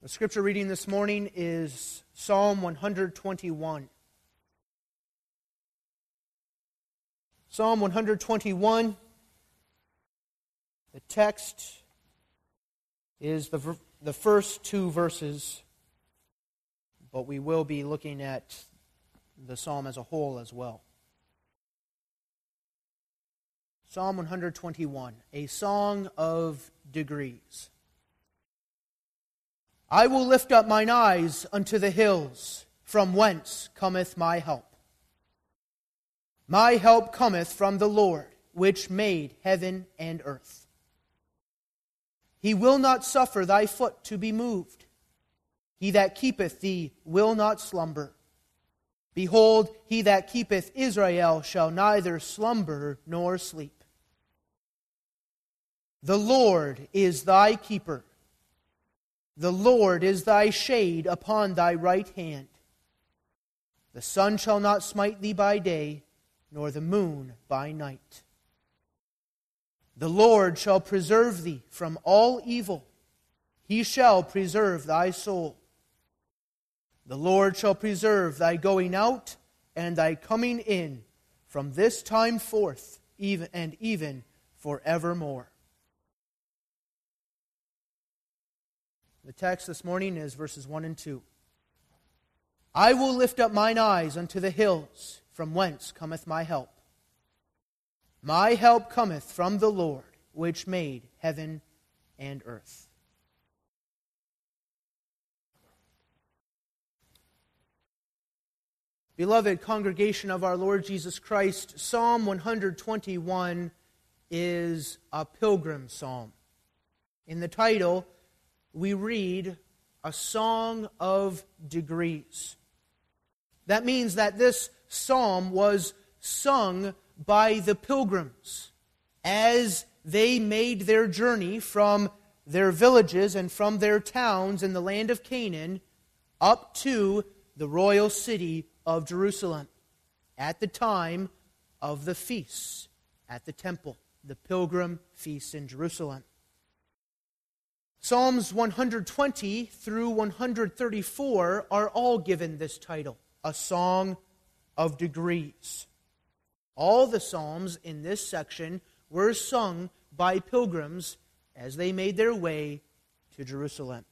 The scripture reading this morning is Psalm 121. Psalm 121, the text is the first two verses, but we will be looking at the psalm as a whole as well. Psalm 121, a song of degrees. I will lift up mine eyes unto the hills, from whence cometh my help. My help cometh from the Lord, which made heaven and earth. He will not suffer thy foot to be moved. He that keepeth thee will not slumber. Behold, he that keepeth Israel shall neither slumber nor sleep. The Lord is thy keeper. The Lord is thy shade upon thy right hand. The sun shall not smite thee by day, nor the moon by night. The Lord shall preserve thee from all evil. He shall preserve thy soul. The Lord shall preserve thy going out and thy coming in from this time forth even forevermore. The text this morning is verses 1 and 2. I will lift up mine eyes unto the hills, from whence cometh my help. My help cometh from the Lord, which made heaven and earth. Beloved congregation of our Lord Jesus Christ, Psalm 121 is a pilgrim psalm. In the title, we read a song of degrees. That means that this psalm was sung by the pilgrims as they made their journey from their villages and from their towns in the land of Canaan up to the royal city of Jerusalem at the time of the feasts at the temple, the pilgrim feasts in Jerusalem. Psalms 120 through 134 are all given this title, a song of degrees. All the psalms in this section were sung by pilgrims as they made their way to Jerusalem.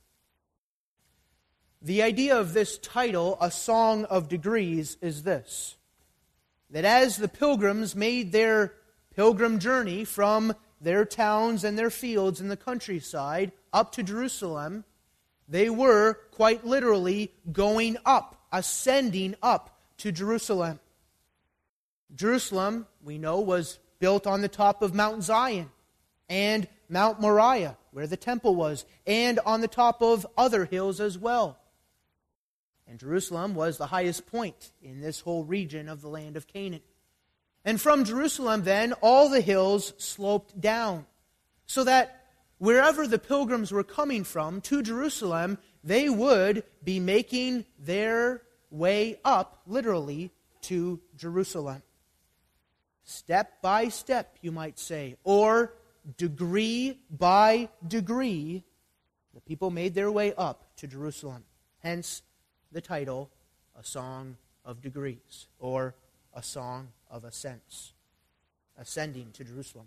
The idea of this title, a song of degrees, is this: that as the pilgrims made their pilgrim journey from their towns and their fields in the countryside up to Jerusalem, they were quite literally going up, ascending up to Jerusalem. Jerusalem, we know, was built on the top of Mount Zion and Mount Moriah, where the temple was, and on the top of other hills as well. And Jerusalem was the highest point in this whole region of the land of Canaan. And from Jerusalem, then, all the hills sloped down, so that wherever the pilgrims were coming from to Jerusalem, they would be making their way up, literally, to Jerusalem. Step by step, you might say, or degree by degree, the people made their way up to Jerusalem. Hence the title, A Song of Degrees, or A Song of Ascents, ascending to Jerusalem.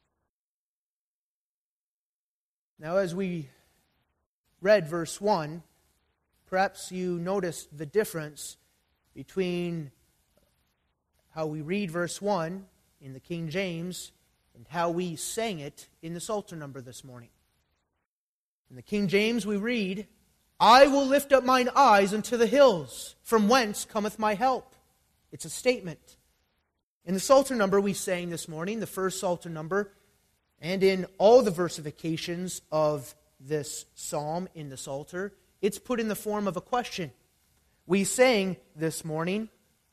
Now, as we read verse 1, perhaps you noticed the difference between how we read verse 1 in the King James and how we sang it in the Psalter number this morning. In the King James we read, I will lift up mine eyes unto the hills, from whence cometh my help. It's a statement. In the Psalter number we sang this morning, the first Psalter number, and in all the versifications of this psalm in the Psalter, it's put in the form of a question. We sang this morning,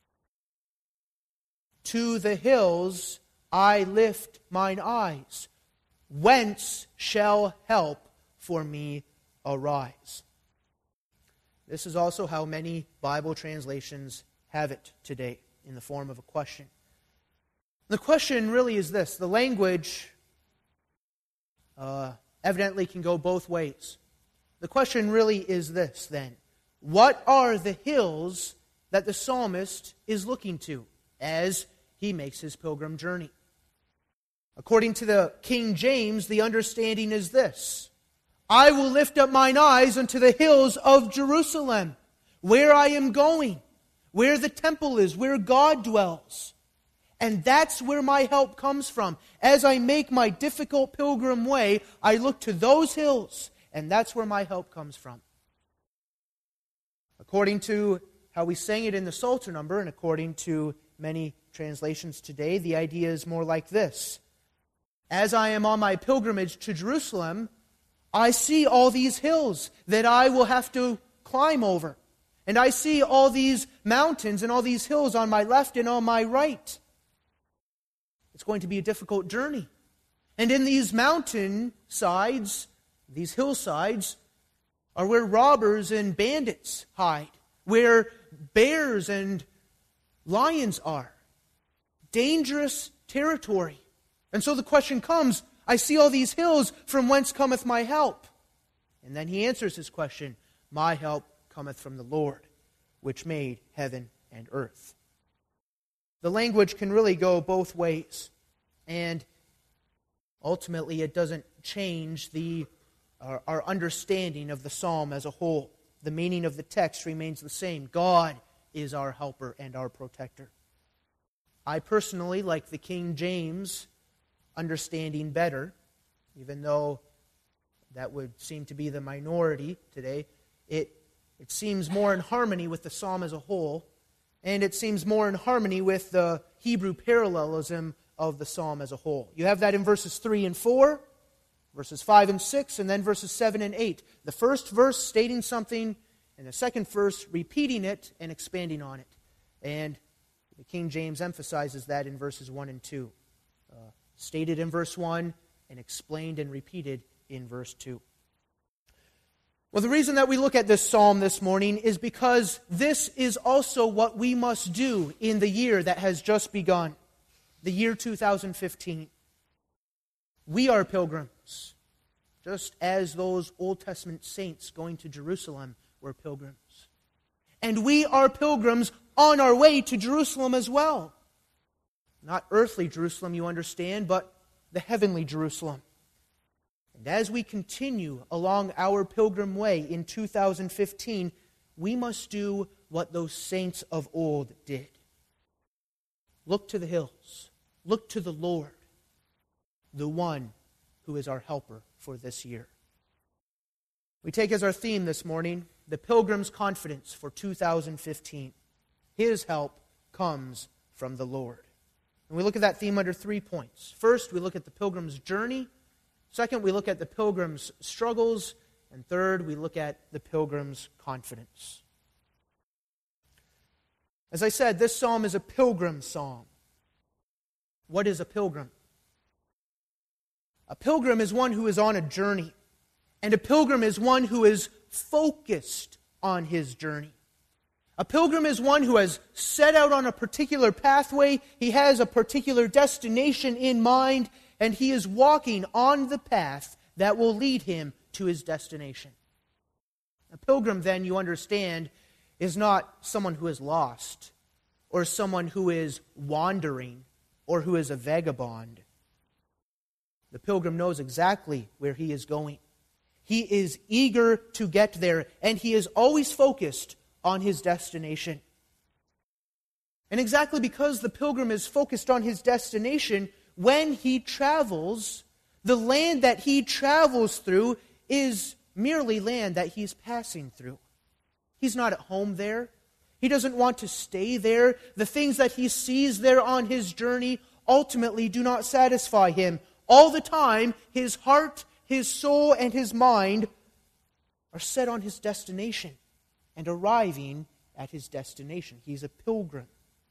to the hills I lift mine eyes. Whence shall help for me arise? This is also how many Bible translations have it today, in the form of a question. The question really is this. The language evidently can go both ways. The question really is this then. What are the hills that the psalmist is looking to as he makes his pilgrim journey? According to the King James, the understanding is this: I will lift up mine eyes unto the hills of Jerusalem, where I am going, where the temple is, where God dwells. And that's where my help comes from. As I make my difficult pilgrim way, I look to those hills, and that's where my help comes from. According to how we sang it in the Psalter number, and according to many translations today, the idea is more like this: as I am on my pilgrimage to Jerusalem, I see all these hills that I will have to climb over. And I see all these mountains and all these hills on my left and on my right. It's going to be a difficult journey. And in these mountain sides, these hillsides, are where robbers and bandits hide, where bears and lions are. Dangerous territory. And so the question comes, I see all these hills, from whence cometh my help? And then he answers his question, my help cometh from the Lord, which made heaven and earth. The language can really go both ways, and ultimately it doesn't change our understanding of the psalm as a whole. The meaning of the text remains the same. God is our helper and our protector. I personally like the King James understanding better, even though that would seem to be the minority today. It seems more in harmony with the psalm as a whole, and it seems more in harmony with the Hebrew parallelism of the psalm as a whole. You have that in verses 3 and 4, verses 5 and 6, and then verses 7 and 8. The first verse stating something, and the second verse repeating it and expanding on it. And the King James emphasizes that in verses 1 and 2. Stated in verse 1 and explained and repeated in verse 2. Well, the reason that we look at this psalm this morning is because this is also what we must do in the year that has just begun, the year 2015. We are pilgrims, just as those Old Testament saints going to Jerusalem were pilgrims. And we are pilgrims on our way to Jerusalem as well. Not earthly Jerusalem, you understand, but the heavenly Jerusalem. And as we continue along our pilgrim way in 2015, we must do what those saints of old did. Look to the hills. Look to the Lord, the one who is our helper for this year. We take as our theme this morning, the pilgrim's confidence for 2015. His help comes from the Lord. And we look at that theme under 3 points. First, we look at the pilgrim's journey. Second, we look at the pilgrim's struggles. And third, we look at the pilgrim's confidence. As I said, this psalm is a pilgrim psalm. What is a pilgrim? A pilgrim is one who is on a journey. And a pilgrim is one who is focused on his journey. A pilgrim is one who has set out on a particular pathway. He has a particular destination in mind, and he is walking on the path that will lead him to his destination. A pilgrim, then, you understand, is not someone who is lost, or someone who is wandering, or who is a vagabond. The pilgrim knows exactly where he is going. He is eager to get there, and he is always focused on his destination. And exactly because the pilgrim is focused on his destination, when he travels, the land that he travels through is merely land that he's passing through. He's not at home there. He doesn't want to stay there. The things that he sees there on his journey ultimately do not satisfy him. All the time, his heart, his soul, and his mind are set on his destination and arriving at his destination. He's a pilgrim.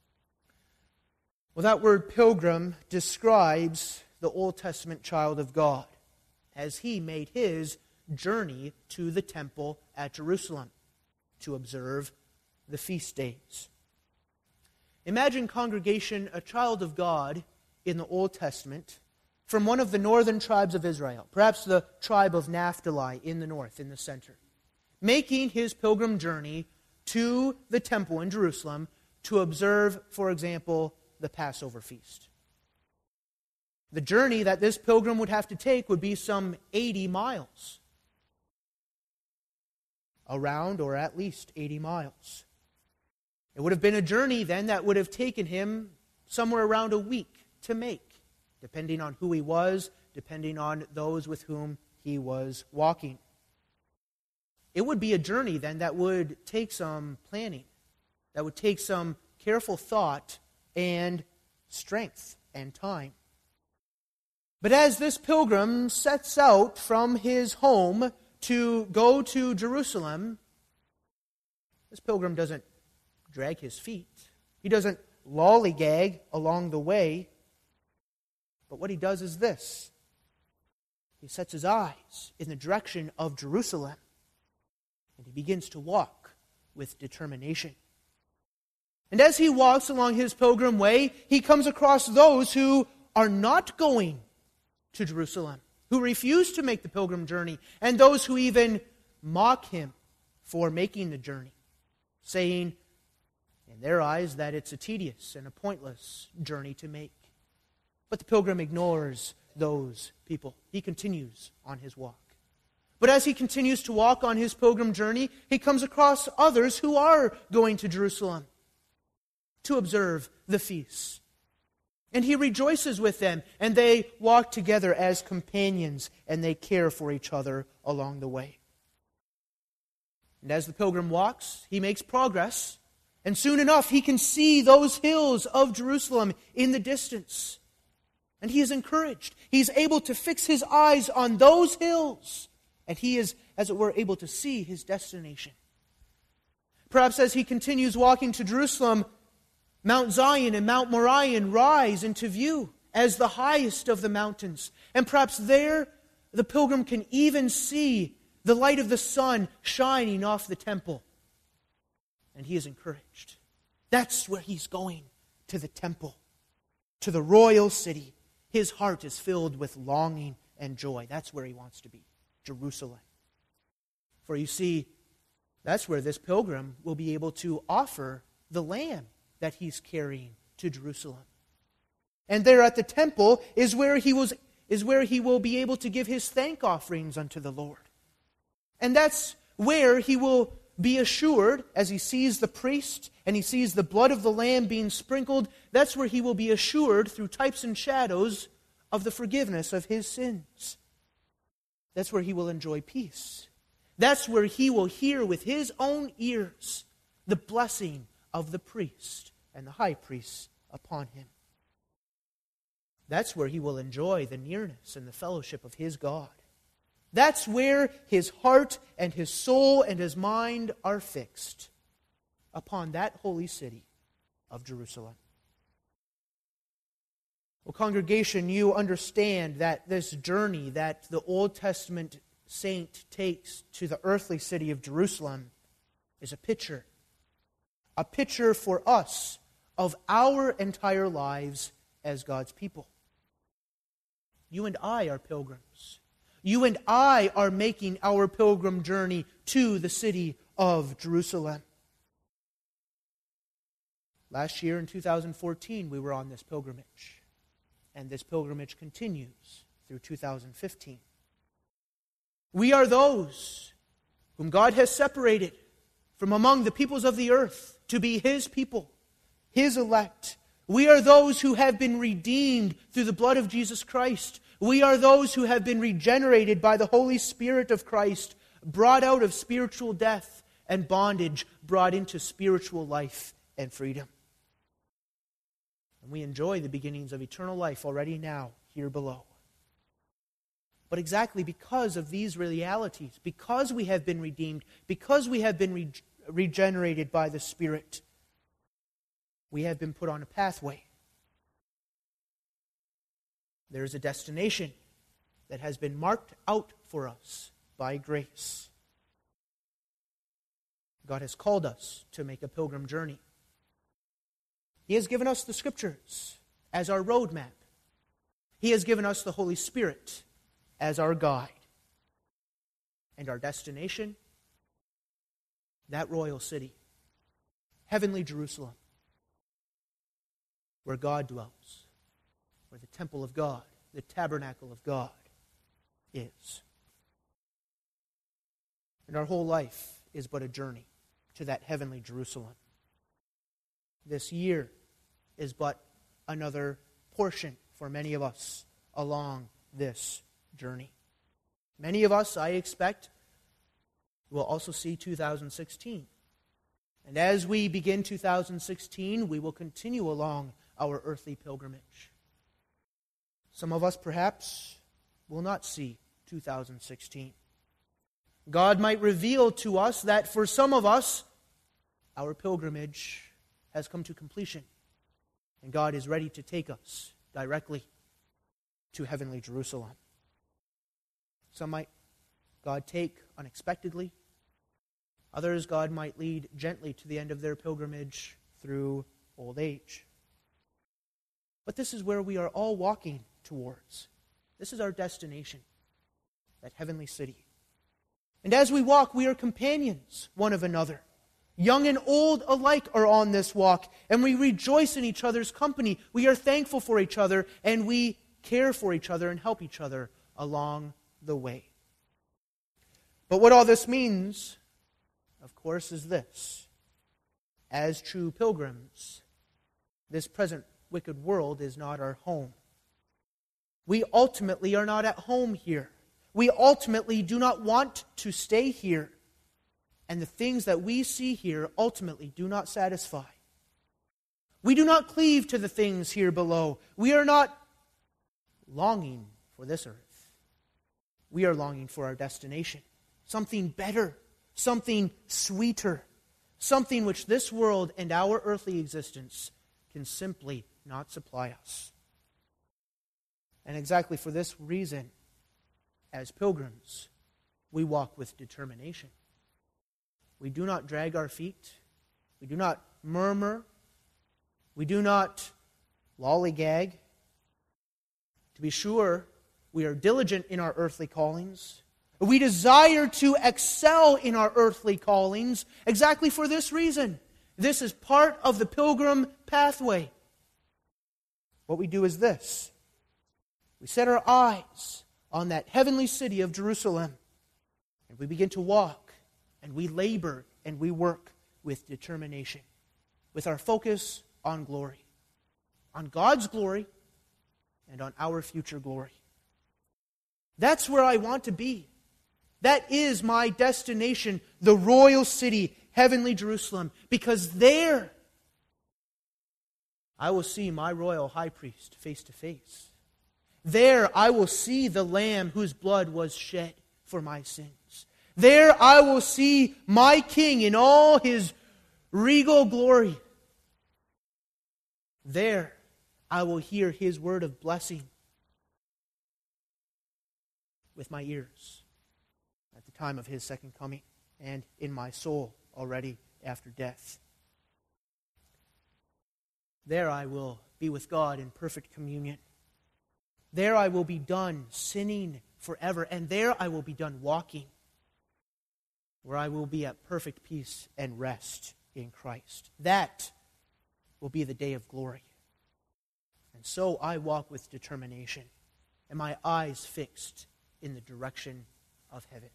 Well, that word pilgrim describes the Old Testament child of God as he made his journey to the temple at Jerusalem to observe the feast days. Imagine, congregation, a child of God in the Old Testament from one of the northern tribes of Israel, perhaps the tribe of Naphtali in the north, in the center. making his pilgrim journey to the temple in Jerusalem to observe, for example, the Passover feast. The journey that this pilgrim would have to take would be some 80 miles. Around, or at least 80 miles. It would have been a journey then that would have taken him somewhere around a week to make, depending on who he was, depending on those with whom he was walking. It would be a journey then that would take some planning, that would take some careful thought and strength and time. But as this pilgrim sets out from his home to go to Jerusalem, this pilgrim doesn't drag his feet. He doesn't lollygag along the way. But what he does is this. He sets his eyes in the direction of Jerusalem, and he begins to walk with determination. And as he walks along his pilgrim way, he comes across those who are not going to Jerusalem, who refuse to make the pilgrim journey, and those who even mock him for making the journey, saying in their eyes that it's a tedious and a pointless journey to make. But the pilgrim ignores those people. He continues on his walk. But as he continues to walk on his pilgrim journey, he comes across others who are going to Jerusalem to observe the feasts. And he rejoices with them, and they walk together as companions, and they care for each other along the way. And as the pilgrim walks, he makes progress, and soon enough he can see those hills of Jerusalem in the distance. And he is encouraged. He's able to fix his eyes on those hills, and he is, as it were, able to see his destination. Perhaps as he continues walking to Jerusalem, Mount Zion and Mount Moriah rise into view as the highest of the mountains. And perhaps there the pilgrim can even see the light of the sun shining off the temple. And he is encouraged. That's where he's going, to the temple, to the royal city. His heart is filled with longing and joy. That's where he wants to be, Jerusalem. For you see, that's where this pilgrim will be able to offer the lamb that he's carrying to Jerusalem. And there at the temple is where he will be able to give his thank offerings unto the Lord. And that's where he will be assured, as he sees the priest and he sees the blood of the lamb being sprinkled, that's where he will be assured through types and shadows of the forgiveness of his sins. That's where he will enjoy peace. That's where he will hear with his own ears the blessing of the priest and the high priest upon him. That's where he will enjoy the nearness and the fellowship of his God. That's where his heart and his soul and his mind are fixed, upon that holy city of Jerusalem. Well, congregation, you understand that this journey that the Old Testament saint takes to the earthly city of Jerusalem is a picture for us of our entire lives as God's people. You and I are pilgrims. You and I are making our pilgrim journey to the city of Jerusalem. Last year in 2014, we were on this pilgrimage. And this pilgrimage continues through 2015. We are those whom God has separated from among the peoples of the earth to be His people, His elect. We are those who have been redeemed through the blood of Jesus Christ. We are those who have been regenerated by the Holy Spirit of Christ, brought out of spiritual death and bondage, brought into spiritual life and freedom. And we enjoy the beginnings of eternal life already now, here below. But exactly because of these realities, because we have been redeemed, because we have been regenerated by the Spirit, we have been put on a pathway. There is a destination that has been marked out for us by grace. God has called us to make a pilgrim journey. He has given us the Scriptures as our roadmap. He has given us the Holy Spirit as our guide. And our destination that royal city, heavenly Jerusalem, where God dwells, where the temple of God, the tabernacle of God is. And our whole life is but a journey to that heavenly Jerusalem. This year is but another portion for many of us along this journey. Many of us, I expect, will also see 2016. And as we begin 2016, we will continue along our earthly pilgrimage. Some of us, perhaps, will not see 2016. God might reveal to us that for some of us, our pilgrimage has come to completion, and God is ready to take us directly to heavenly Jerusalem. Some might God take unexpectedly. Others God might lead gently to the end of their pilgrimage through old age. But this is where we are all walking towards. This is our destination, that heavenly city. And as we walk, we are companions one of another. Young and old alike are on this walk, and we rejoice in each other's company. We are thankful for each other, and we care for each other and help each other along the way. But what all this means, of course, is this. As true pilgrims, this present wicked world is not our home. We ultimately are not at home here. We ultimately do not want to stay here. And the things that we see here ultimately do not satisfy. We do not cleave to the things here below. We are not longing for this earth. We are longing for our destination. Something better, something sweeter, something which this world and our earthly existence can simply not supply us. And exactly for this reason, as pilgrims, we walk with determination. We do not drag our feet. We do not murmur. We do not lollygag. To be sure, we are diligent in our earthly callings. We desire to excel in our earthly callings exactly for this reason. This is part of the pilgrim pathway. What we do is this. We set our eyes on that heavenly city of Jerusalem, and we begin to walk. And we labor and we work with determination, with our focus on glory, on God's glory and on our future glory. That's where I want to be. That is my destination, the royal city, heavenly Jerusalem, because there I will see my royal high priest face to face. There I will see the Lamb whose blood was shed for my sins. There I will see my King in all His regal glory. There I will hear His word of blessing with my ears at the time of His second coming and in my soul already after death. There I will be with God in perfect communion. There I will be done sinning forever, and there I will be done walking, where I will be at perfect peace and rest in Christ. That will be the day of glory. And so I walk with determination, and my eyes fixed in the direction of heaven.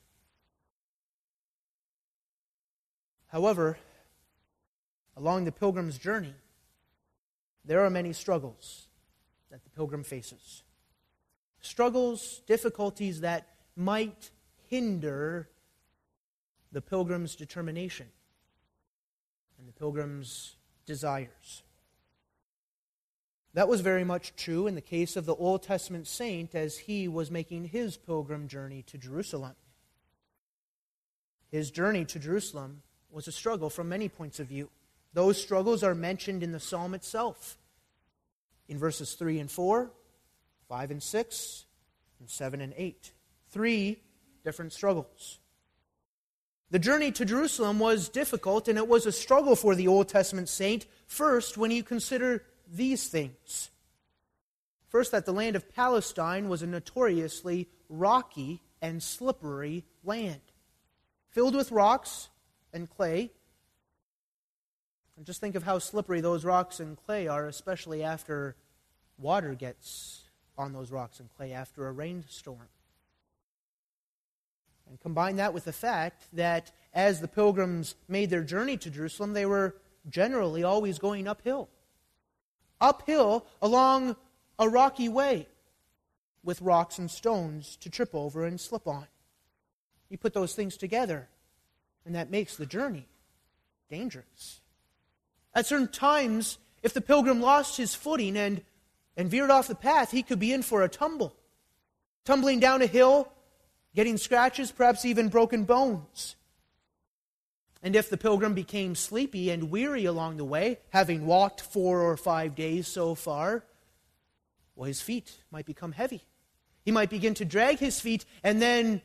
However, along the pilgrim's journey, there are many struggles that the pilgrim faces. Struggles, difficulties that might hinder the pilgrim's determination and the pilgrim's desires. That was very much true in the case of the Old Testament saint as he was making his pilgrim journey to Jerusalem. His journey to Jerusalem was a struggle from many points of view. Those struggles are mentioned in the psalm itself, in verses 3 and 4, 5 and 6, and 7 and 8. 3 different struggles. The journey to Jerusalem was difficult, and it was a struggle for the Old Testament saint, first when you consider these things. First, that the land of Palestine was a notoriously rocky and slippery land, filled with rocks and clay. And just think of how slippery those rocks and clay are, especially after water gets on those rocks and clay after a rainstorm. And combine that with the fact that as the pilgrims made their journey to Jerusalem, they were generally always going uphill. Uphill along a rocky way with rocks and stones to trip over and slip on. You put those things together, and that makes the journey dangerous. At certain times, if the pilgrim lost his footing and veered off the path, he could be in for a tumble. Tumbling down a hill, getting scratches, perhaps even broken bones. And if the pilgrim became sleepy and weary along the way, having walked 4 or 5 days so far, well, his feet might become heavy. He might begin to drag his feet, and then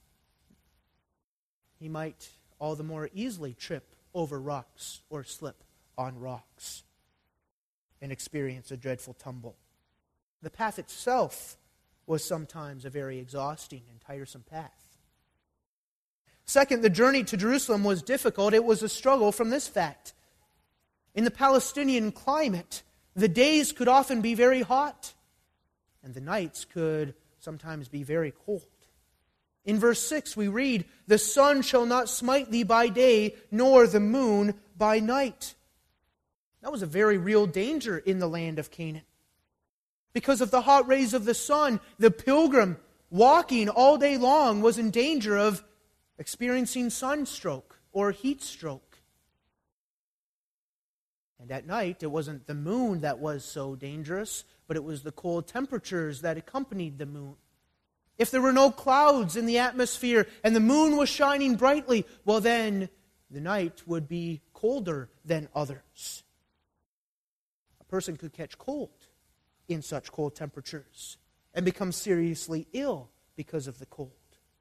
he might all the more easily trip over rocks or slip on rocks and experience a dreadful tumble. The path itself was sometimes a very exhausting and tiresome path. Second, the journey to Jerusalem was difficult. It was a struggle from this fact. In the Palestinian climate, the days could often be very hot, and the nights could sometimes be very cold. In verse 6 we read, "The sun shall not smite thee by day, nor the moon by night." That was a very real danger in the land of Canaan. Because of the hot rays of the sun, the pilgrim walking all day long was in danger of experiencing sunstroke or heat stroke. And at night, it wasn't the moon that was so dangerous, but it was the cold temperatures that accompanied the moon. If there were no clouds in the atmosphere and the moon was shining brightly, well then, the night would be colder than others. A person could catch cold in such cold temperatures and become seriously ill because of the cold.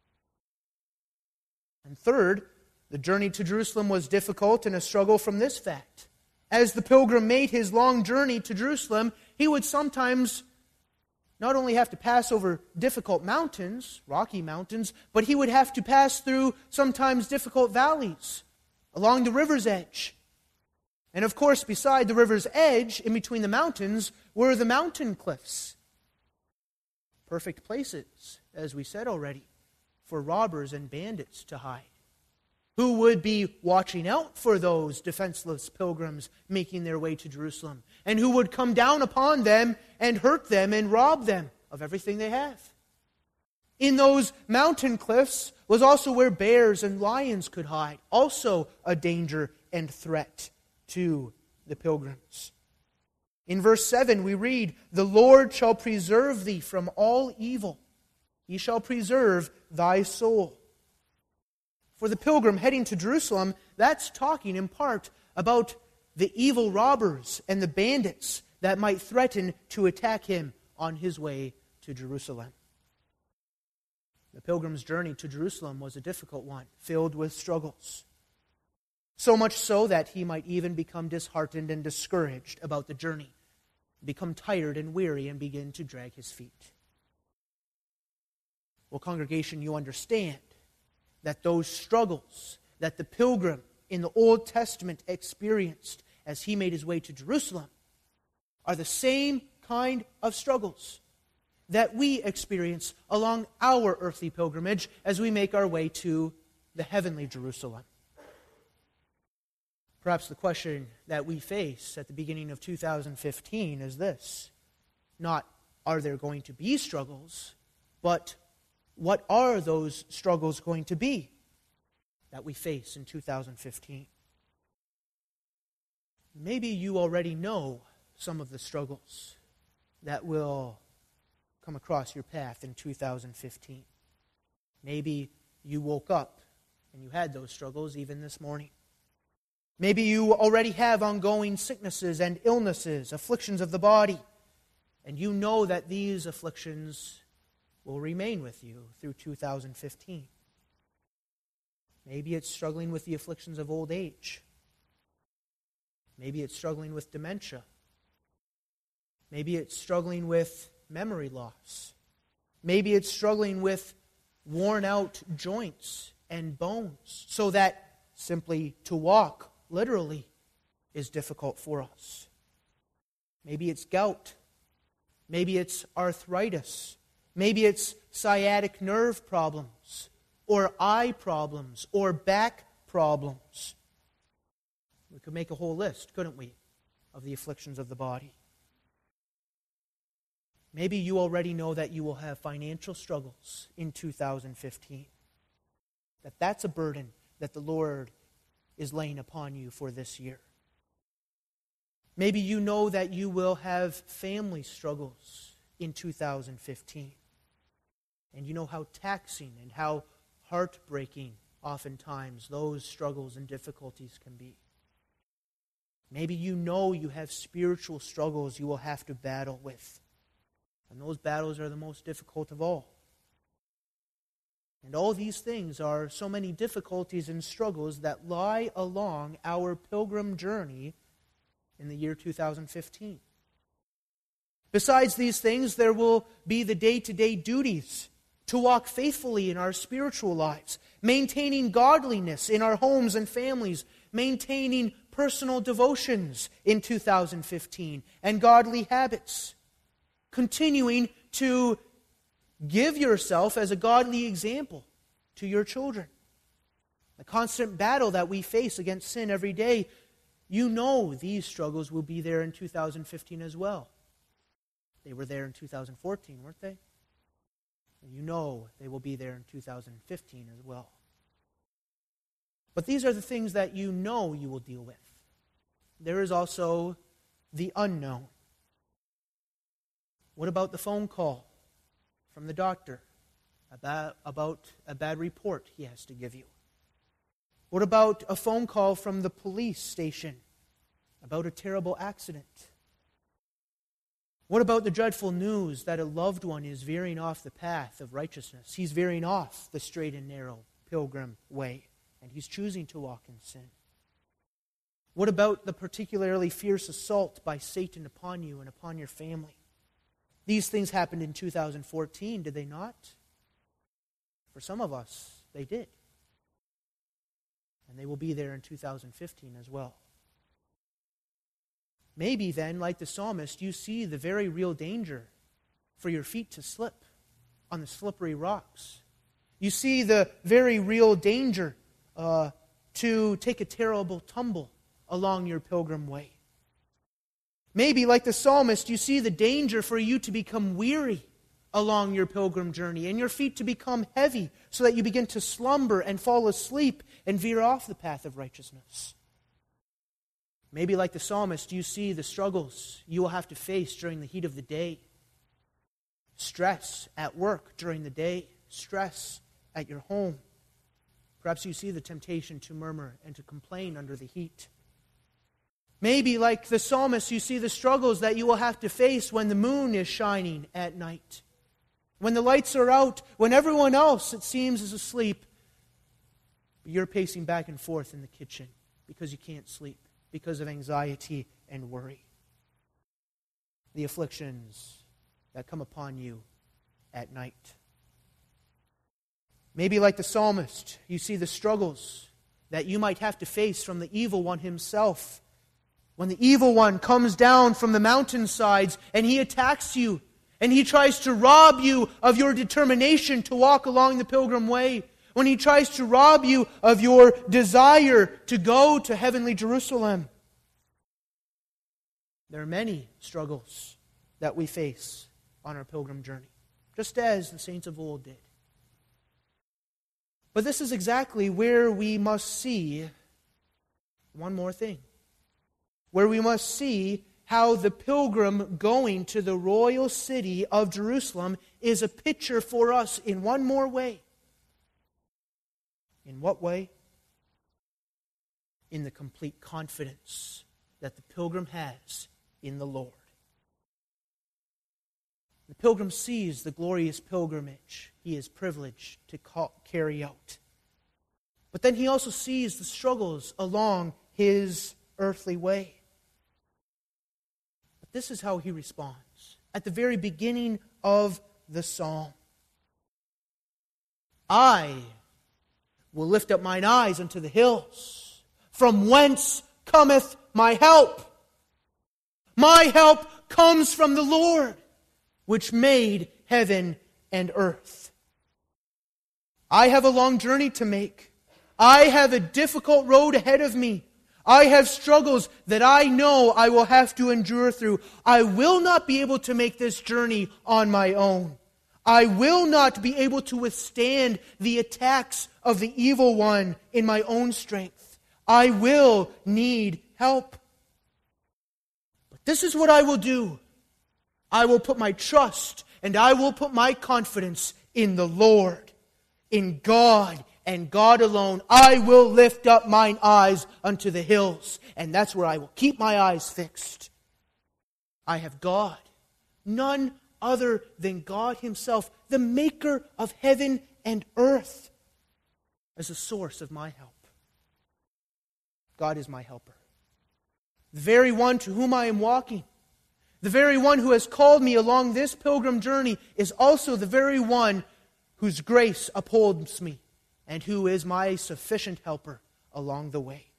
And third, the journey to Jerusalem was difficult and a struggle from this fact. As the pilgrim made his long journey to Jerusalem, he would sometimes not only have to pass over difficult mountains, rocky mountains, but he would have to pass through sometimes difficult valleys along the river's edge. And of course, beside the river's edge, in between the mountains, were the mountain cliffs. Perfect places, as we said already, for robbers and bandits to hide. Who would be watching out for those defenseless pilgrims making their way to Jerusalem, and who would come down upon them and hurt them and rob them of everything they have. In those mountain cliffs was also where bears and lions could hide, also a danger and threat to the pilgrims. In verse 7 we read, "The Lord shall preserve thee from all evil. He shall preserve thy soul." For the pilgrim heading to Jerusalem, that's talking in part about the evil robbers and the bandits that might threaten to attack him on his way to Jerusalem. The pilgrim's journey to Jerusalem was a difficult one, filled with struggles. So much so that he might even become disheartened and discouraged about the journey, become tired and weary and begin to drag his feet. Well, congregation, you understand that those struggles that the pilgrim in the Old Testament experienced as he made his way to Jerusalem are the same kind of struggles that we experience along our earthly pilgrimage as we make our way to the heavenly Jerusalem. Perhaps the question that we face at the beginning of 2015 is this: not, are there going to be struggles, but what are those struggles going to be that we face in 2015? Maybe you already know some of the struggles that will come across your path in 2015. Maybe you woke up and you had those struggles even this morning. Maybe you already have ongoing sicknesses and illnesses, afflictions of the body, and you know that these afflictions will remain with you through 2015. Maybe it's struggling with the afflictions of old age. Maybe it's struggling with dementia. Maybe it's struggling with memory loss. Maybe it's struggling with worn out joints and bones, so that Simply to walk, literally, is difficult for us. Maybe it's gout. Maybe it's arthritis. Maybe it's sciatic nerve problems, or eye problems, or back problems. We could make a whole list, couldn't we, of the afflictions of the body. Maybe you already know that you will have financial struggles in 2015. That's a burden that the Lord is laying upon you for this year. Maybe you know that you will have family struggles in 2015. And you know how taxing and how heartbreaking oftentimes those struggles and difficulties can be. Maybe you know you have spiritual struggles you will have to battle with. And those battles are the most difficult of all. And all these things are so many difficulties and struggles that lie along our pilgrim journey in the year 2015. Besides these things, there will be the day-to-day duties to walk faithfully in our spiritual lives, maintaining godliness in our homes and families, maintaining personal devotions in 2015, and godly habits. Continuing to give yourself as a godly example to your children. The constant battle that we face against sin every day, you know these struggles will be there in 2015 as well. They were there in 2014, weren't they? And you know they will be there in 2015 as well. But these are the things that you know you will deal with. There is also the unknown. What about the phone call from the doctor about a bad report he has to give you? What about a phone call from the police station about a terrible accident? What about the dreadful news that a loved one is veering off the path of righteousness? He's veering off the straight and narrow pilgrim way, and he's choosing to walk in sin. What about the particularly fierce assault by Satan upon you and upon your family? These things happened in 2014, did they not? For some of us, they did. And they will be there in 2015 as well. Maybe then, like the psalmist, you see the very real danger for your feet to slip on the slippery rocks. You see the very real danger to take a terrible tumble along your pilgrim way. Maybe, like the psalmist, you see the danger for you to become weary along your pilgrim journey and your feet to become heavy so that you begin to slumber and fall asleep and veer off the path of righteousness. Maybe, like the psalmist, you see the struggles you will have to face during the heat of the day. Stress at work during the day. Stress at your home. Perhaps you see the temptation to murmur and to complain under the heat. Maybe, like the psalmist, you see the struggles that you will have to face when the moon is shining at night. When the lights are out, when everyone else, it seems, is asleep. But you're pacing back and forth in the kitchen because you can't sleep, because of anxiety and worry. The afflictions that come upon you at night. Maybe, like the psalmist, you see the struggles that you might have to face from the evil one himself. When the evil one comes down from the mountainsides and he attacks you and he tries to rob you of your determination to walk along the pilgrim way. When he tries to rob you of your desire to go to heavenly Jerusalem. There are many struggles that we face on our pilgrim journey, just as the saints of old did. But this is exactly where we must see one more thing. Where we must see how the pilgrim going to the royal city of Jerusalem is a picture for us in one more way. In what way? In the complete confidence that the pilgrim has in the Lord. The pilgrim sees the glorious pilgrimage he is privileged to carry out. But then he also sees the struggles along his earthly way. But this is how he responds at the very beginning of the psalm. I will lift up mine eyes unto the hills. From whence cometh my help? My help comes from the Lord, which made heaven and earth. I have a long journey to make. I have a difficult road ahead of me. I have struggles that I know I will have to endure through. I will not be able to make this journey on my own. I will not be able to withstand the attacks of the evil one in my own strength. I will need help. But this is what I will do. I will put my trust and I will put my confidence in the Lord, in God, and God alone. I will lift up mine eyes unto the hills, and that's where I will keep my eyes fixed. I have God, none other than God Himself, the maker of heaven and earth, as a source of my help. God is my helper. The very one to whom I am walking, the very one who has called me along this pilgrim journey, is also the very one whose grace upholds me, and who is my sufficient helper along the way.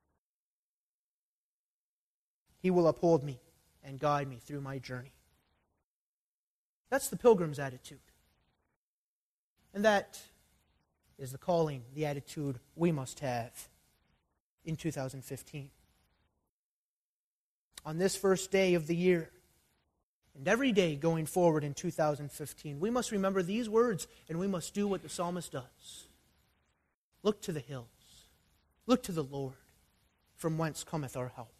He will uphold me and guide me through my journey. That's the pilgrim's attitude. And that is the calling, the attitude we must have in 2015. On this first day of the year, and every day going forward in 2015, we must remember these words, and we must do what the psalmist does. Look to the hills. Look to the Lord, from whence cometh our help.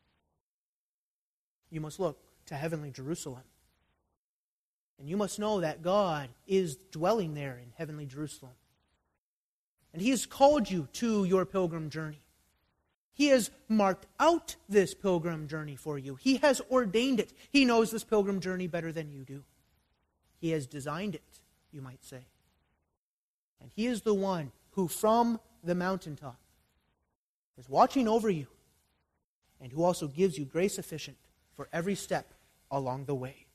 You must look to heavenly Jerusalem. And you must know that God is dwelling there in heavenly Jerusalem. And He has called you to your pilgrim journey. He has marked out this pilgrim journey for you. He has ordained it. He knows this pilgrim journey better than you do. He has designed it, you might say. And He is the one who from the mountaintop is watching over you, and who also gives you grace sufficient for every step along the way.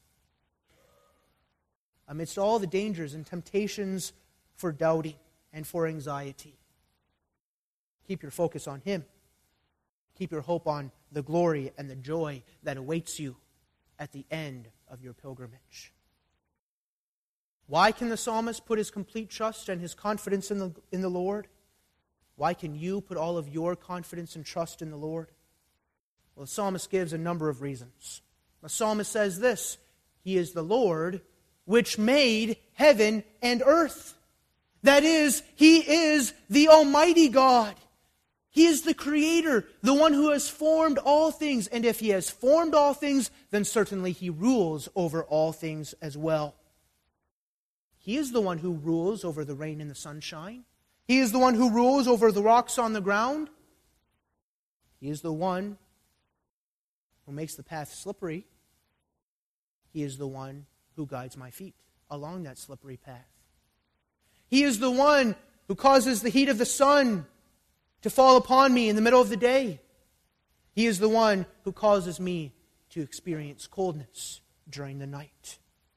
Amidst all the dangers and temptations for doubting and for anxiety, keep your focus on Him. Keep your hope on the glory and the joy that awaits you at the end of your pilgrimage. Why can the psalmist put his complete trust and his confidence in the Lord? Why can you put all of your confidence and trust in the Lord? Well, the psalmist gives a number of reasons. The psalmist says this: He is the Lord which made heaven and earth. That is, He is the Almighty God. He is the Creator, the one who has formed all things. And if He has formed all things, then certainly He rules over all things as well. He is the one who rules over the rain and the sunshine. He is the one who rules over the rocks on the ground. He is the one who makes the path slippery. He is the one who guides my feet along that slippery path. He is the one who causes the heat of the sun to fall upon me in the middle of the day. He is the one who causes me to experience coldness during the night.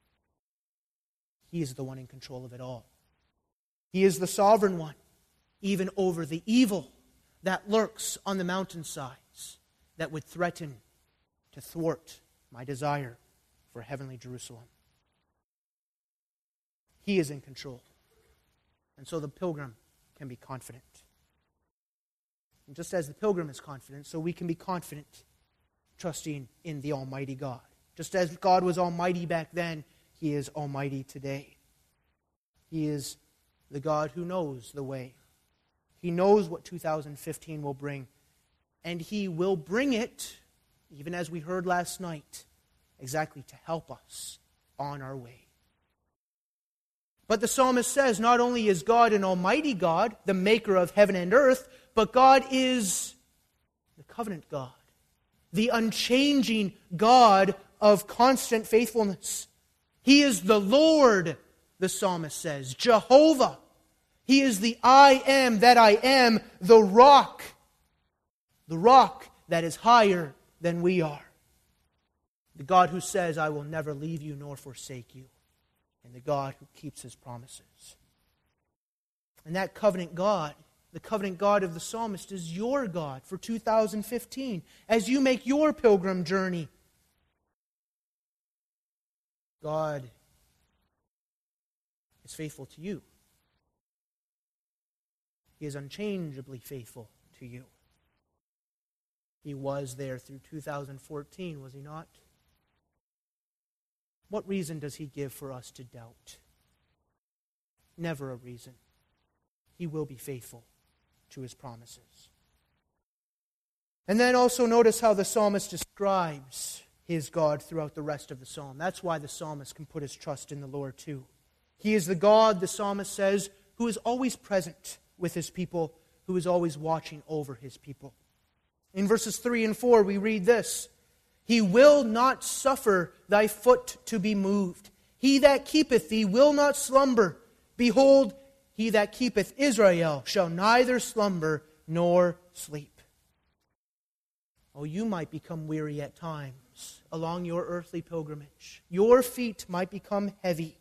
He is the one in control of it all. He is the sovereign one, even over the evil that lurks on the mountainsides that would threaten to thwart my desire for heavenly Jerusalem. He is in control. And so the pilgrim can be confident. And just as the pilgrim is confident, so we can be confident, trusting in the Almighty God. Just as God was Almighty back then, He is Almighty today. He is the God who knows the way. He knows what 2015 will bring. And He will bring it, even as we heard last night, exactly to help us on our way. But the psalmist says not only is God an Almighty God, the maker of heaven and earth, but God is the covenant God, the unchanging God of constant faithfulness. He is the Lord, the psalmist says, Jehovah. He is the I am that I am, the rock that is higher than we are. The God who says, I will never leave you nor forsake you. And the God who keeps His promises. And that covenant God, the covenant God of the psalmist, is your God for 2015 as you make your pilgrim journey. God is faithful to you. He is unchangeably faithful to you. He was there through 2014, was He not? What reason does He give for us to doubt? Never a reason. He will be faithful to His promises. And then also notice how the psalmist describes his God throughout the rest of the psalm. That's why the psalmist can put his trust in the Lord too. He is the God, the psalmist says, who is always present with His people, who is always watching over His people. In verses 3 and 4 we read this: He will not suffer thy foot to be moved. He that keepeth thee will not slumber. Behold, he that keepeth Israel shall neither slumber nor sleep. Oh, you might become weary at times along your earthly pilgrimage. Your feet might become heavy.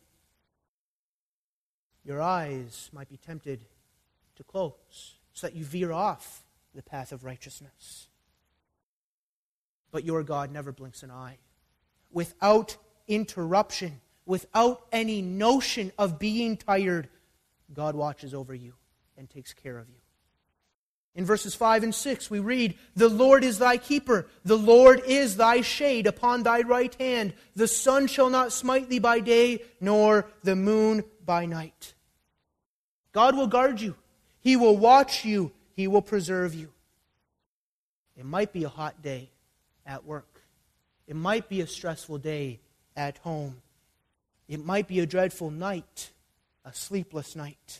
Your eyes might be tempted to close so that you veer off the path of righteousness. But your God never blinks an eye. Without interruption, without any notion of being tired, God watches over you and takes care of you. In verses 5 and 6 we read, The Lord is thy keeper, the Lord is thy shade upon thy right hand. The sun shall not smite thee by day, nor the moon by night. God will guard you. He will watch you. He will preserve you. It might be a hot day at work. It might be a stressful day at home. It might be a dreadful night, a sleepless night.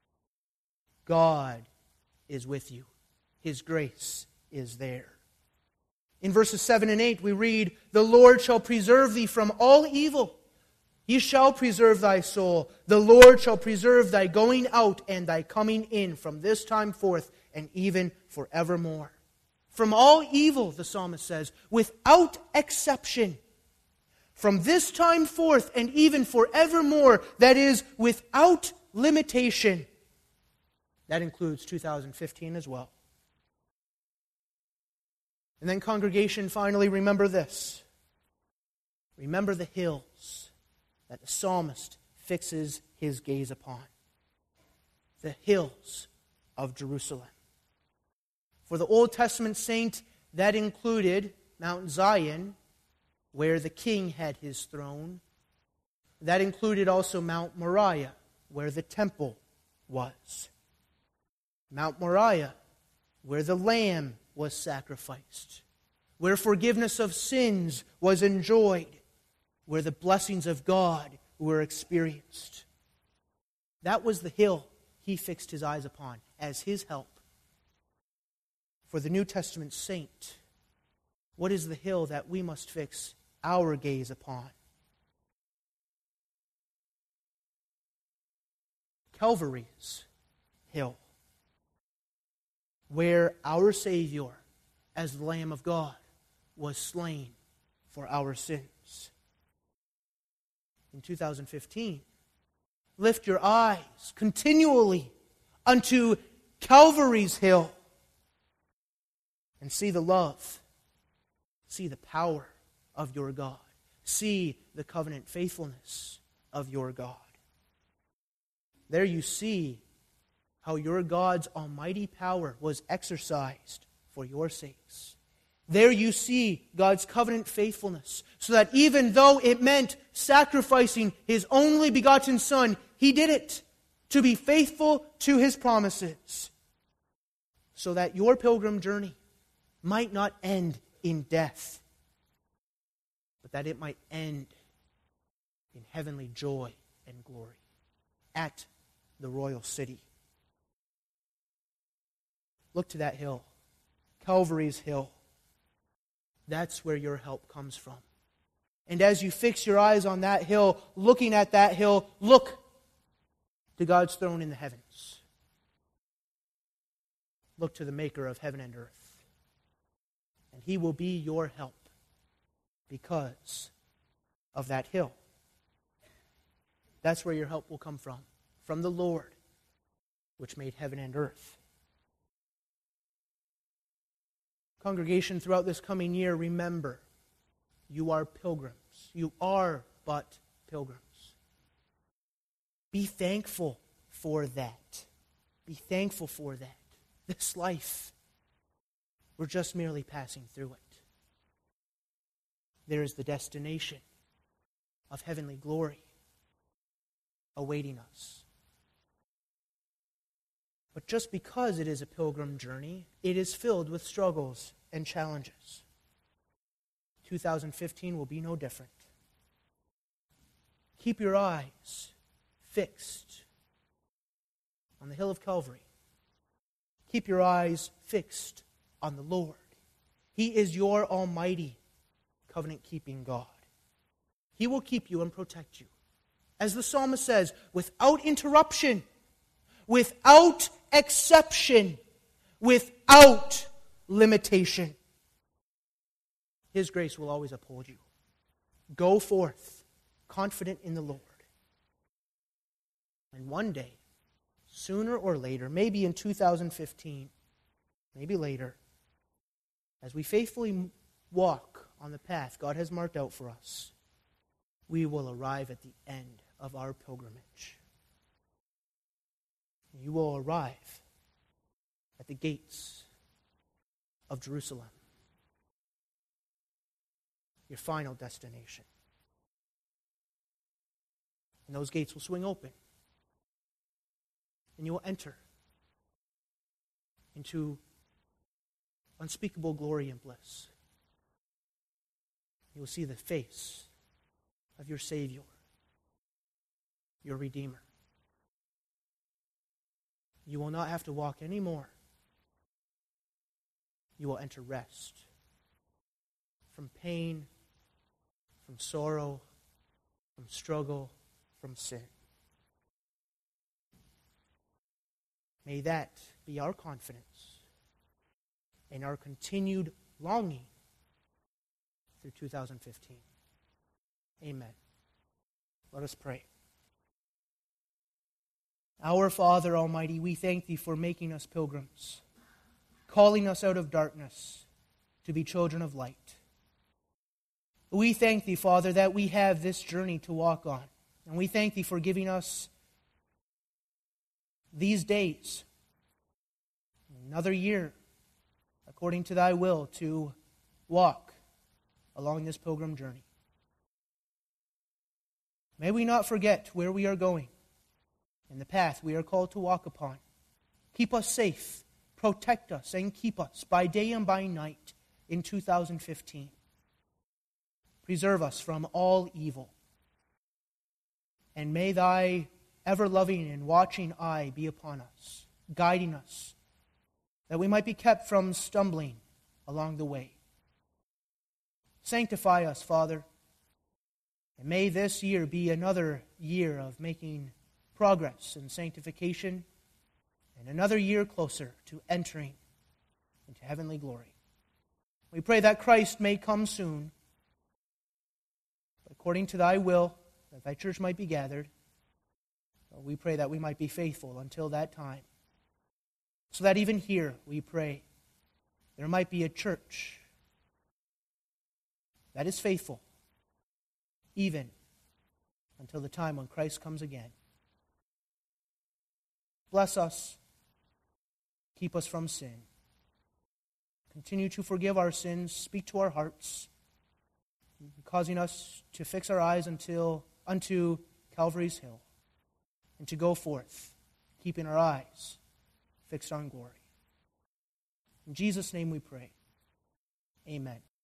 God is with you. His grace is there. In verses 7 and 8 we read, The Lord shall preserve thee from all evil. He shall preserve thy soul. The Lord shall preserve thy going out and thy coming in from this time forth and even forevermore. From all evil, the psalmist says, without exception. From this time forth and even forevermore, that is, without limitation. That includes 2015 as well. And then, congregation, finally remember this. Remember the hills that the psalmist fixes his gaze upon. The hills of Jerusalem. For the Old Testament saint, that included Mount Zion, where the king had his throne. That included also Mount Moriah, where the temple was. Mount Moriah, where the lamb was sacrificed, where forgiveness of sins was enjoyed, where the blessings of God were experienced. That was the hill he fixed his eyes upon as his help. For the New Testament saint, what is the hill that we must fix our gaze upon? Calvary's hill, where our Savior, as the Lamb of God, was slain for our sins. In 2015, lift your eyes continually unto Calvary's hill and see the love, see the power of your God, see the covenant faithfulness of your God. There you see how your God's almighty power was exercised for your sakes. There you see God's covenant faithfulness, so that even though it meant sacrificing His only begotten Son, He did it to be faithful to His promises, so that your pilgrim journey might not end in death, but that it might end in heavenly joy and glory at the royal city. Look to that hill, Calvary's hill. That's where your help comes from. And as you fix your eyes on that hill, looking at that hill, look to God's throne in the heavens. Look to the Maker of heaven and earth. And He will be your help because of that hill. That's where your help will come from the Lord, which made heaven and earth. Congregation, throughout this coming year, remember, you are pilgrims. You are but pilgrims. Be thankful for that. Be thankful for that. This life, we're just merely passing through it. There is the destination of heavenly glory awaiting us. But just because it is a pilgrim journey, it is filled with struggles and challenges. 2015 will be no different. Keep your eyes fixed on the hill of Calvary. Keep your eyes fixed on the Lord. He is your almighty, covenant-keeping God. He will keep you and protect you. As the psalmist says, without interruption, without exception, without limitation. His grace will always uphold you. Go forth, confident in the Lord. And one day, sooner or later, maybe in 2015, maybe later, as we faithfully walk on the path God has marked out for us, we will arrive at the end of our pilgrimage. You will arrive at the gates of Jerusalem, your final destination. And those gates will swing open, and you will enter into unspeakable glory and bliss. You will see the face of your Savior, your Redeemer. You will not have to walk anymore. You will enter rest from pain, from sorrow, from struggle, from sin. May that be our confidence and our continued longing through 2015. Amen. Let us pray. Our Father Almighty, we thank Thee for making us pilgrims, calling us out of darkness to be children of light. We thank Thee, Father, that we have this journey to walk on. And we thank Thee for giving us these days, another year, according to Thy will, to walk along this pilgrim journey. May we not forget where we are going and the path we are called to walk upon. Keep us safe, protect us, and keep us by day and by night in 2015. Preserve us from all evil. And may Thy ever-loving and watching eye be upon us, guiding us, that we might be kept from stumbling along the way. Sanctify us, Father, and may this year be another year of making progress in sanctification and another year closer to entering into heavenly glory. We pray that Christ may come soon, according to Thy will, that Thy church might be gathered. We pray that we might be faithful until that time, so that even here, we pray, there might be a church that is faithful, even until the time when Christ comes again. Bless us. Keep us from sin. Continue to forgive our sins. Speak to our hearts, causing us to fix our eyes unto Calvary's hill, and to go forth, keeping our eyes fixed on glory. In Jesus' name we pray. Amen.